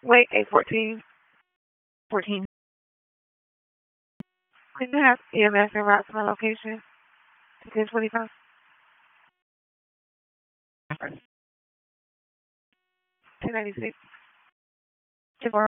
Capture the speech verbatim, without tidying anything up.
Wait, eight fourteen. fourteen. Can you have E M S en route to my location? ten twenty-five. ten ninety-six.